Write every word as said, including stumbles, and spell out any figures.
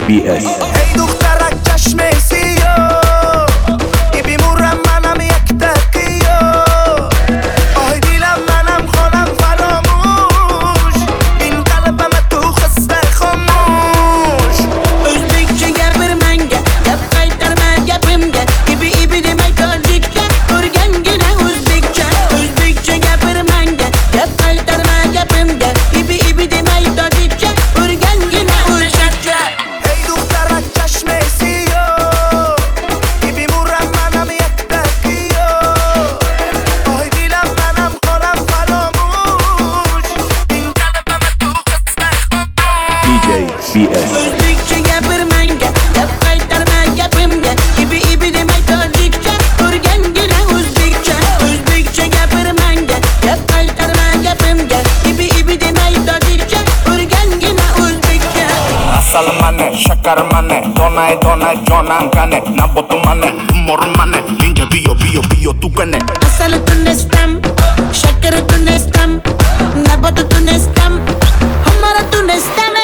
بی اس. ای دخترک چشم سیاه ای بیمورم منم یک دقیقه آه دیلم منم خانم فراموش بین قلبم تو خسته خاموش Özbekçe gapir manga gap qaytarma gapimga ibi ibi demay tojikcha o'rgangina o'zbekcha o'zbekcha gapir manga gap qaytarma gapimga ibi ibi demay tojikcha o'rgangina o'zbekcha ای دخترک چشم سیاه ای بیمورم منم یک دقیقه آه دیلم منم خانم فراموش بین قلبم تو خسته خاموش دی جی بی اس. Özbekçe gapir manga gap qaytarma gapimga ibi ibi demay tojikcha o'rgangina o'zbekcha o'zbekcha gapir manga gap qaytarma gapimga ibi ibi demay tojikcha o'rgangina o'zbekcha Asal mane, şakar mane, donay donay jonan kane, nabotu mane, humor mane, ince biyo biyo biyo tukane. Asalı tunestam, şekerı tunestam, nabatu tunestam, hamara tunestam.